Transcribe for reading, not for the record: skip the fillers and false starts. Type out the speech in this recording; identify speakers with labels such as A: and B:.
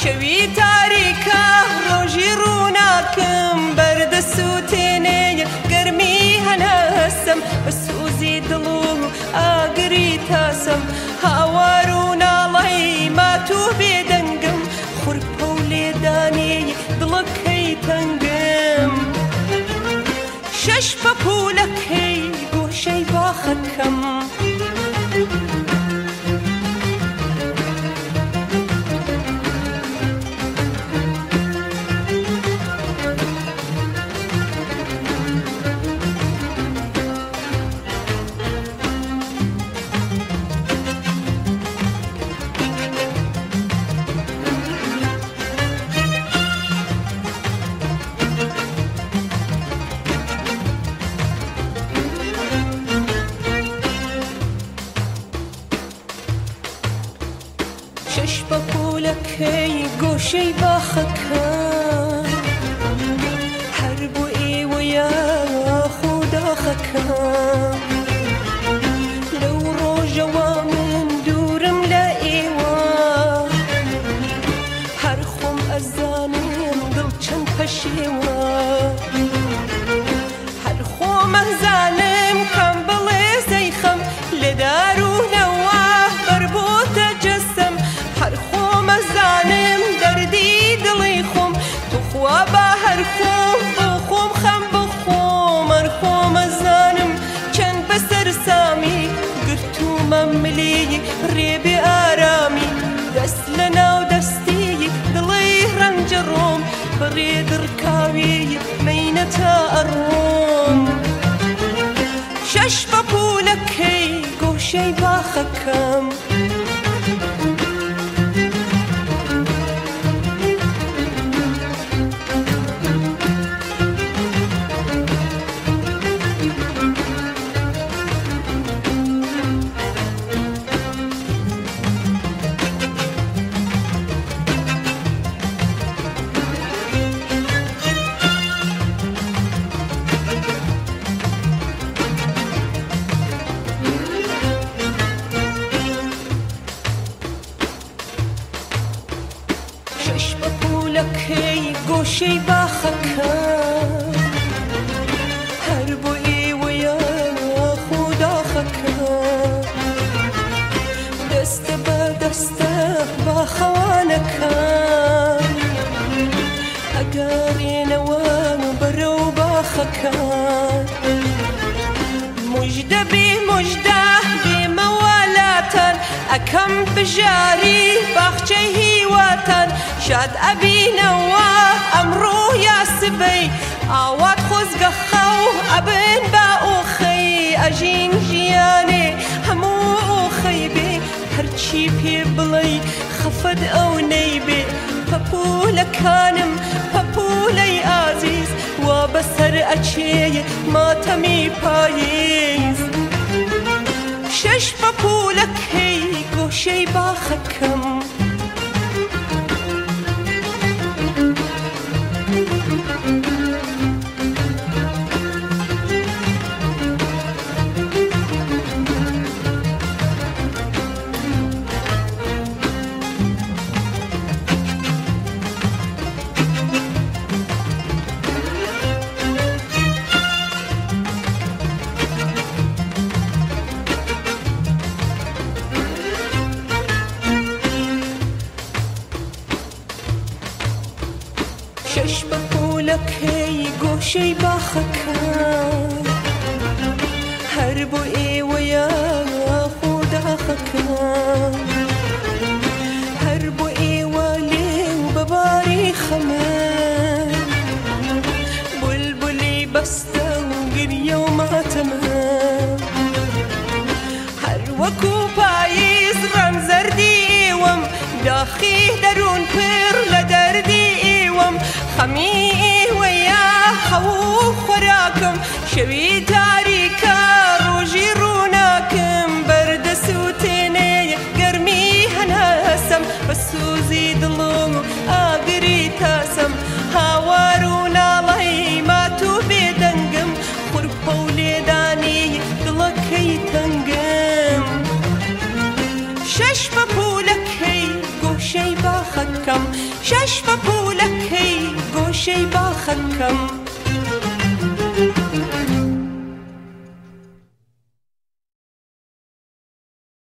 A: شەوی تاریکە ڕۆژی ڕووناکم بەردەسووتێنێ گەرمی هەناسم بە سوزی دڵ و ئاگری تاسم هاوار و ناڵەی ماتوو بێدەنگم خوڕپە و لێدانێ دڵەکەی تەنگم شەش پەپوولەکەی گۆشەی باخەکەم شەش پەپوولەکەی گۆشەی باخەکەم هەر بۆ ئێوەیە خوداخەکەم لەو ڕۆژەوە من دوورم لە ئێوە هەر خۆم ئەزانم دڵ چەند پەشێوە هەر خۆم ئەزانم کەم بڵێ زەیخەم لە دارونەوە بەربۆتە جەسەم هەر خۆم ئەزانم دەردی دڵی خۆم توخوا بە هەر خۆم بۆ خۆم خەم بخۆم هەر خۆم ئەزانم چەند بەسەر سامی گرتومە ملی ڕێبێ ئارامی دەست لە ناو دەستی دڵی ڕەنجە ڕۆم بەڕێ دڕکاوی مەینەتە ئەڕۆم شەش پەپوولەکەی گۆشەی باخەکەم شەش پەپوولەکەی گۆشەی باخەکەم هەر بۆ ئێوەیە خوداخەکەم دەستە بە دەستە باخەوانەکەم ئەگەڕێنەوە بەرەو باخەکەم موژدە بێ موژدە بێمەوالاتان ئەکەم بژاری باخچەی هیواتان شاد ئەبینەوە ئەمڕۆ یا سبەی ئاوات خۆزگە خەو ئەبن بە ئۆخەی ئەژین ژیانێ هەموو ئۆخەی بێ هەرچی پێ بڵێ خەفەت ئەو نەیبێ پەپوولەکانم پەپوولەی ئازیز وا بەسەر ئەچێ ماتەمی پاییز شەش پەپوولەکەی گۆشەی باخەکەم شەش پەپوولەکەی گۆشەی باخەکەم هەر بۆ ئێوەیە خوداخەکەم هەر بۆ ئێوە لێو بەباری خەمە بولبولی بەستە و گریە و ماتەمە هەر وەکو پاییز ڕەمزەردی ئێوەم داخی دەروون پڕ لە دەردی ئێوەم خەمی ئێوەیە هەوو خۆراکم شەوی تاریکە ڕۆژی ڕووناکم بەردەسووتێنێ گەرمی هەناسم بە سوزی دڵ و ئاگری تاسم هاوار و ناڵەی ماتوو بێدەنگم خوڕپە و لێدانی دڵەکەی تەنگم شەش پەپوولەکەی گۆشەی باخەکەم کەم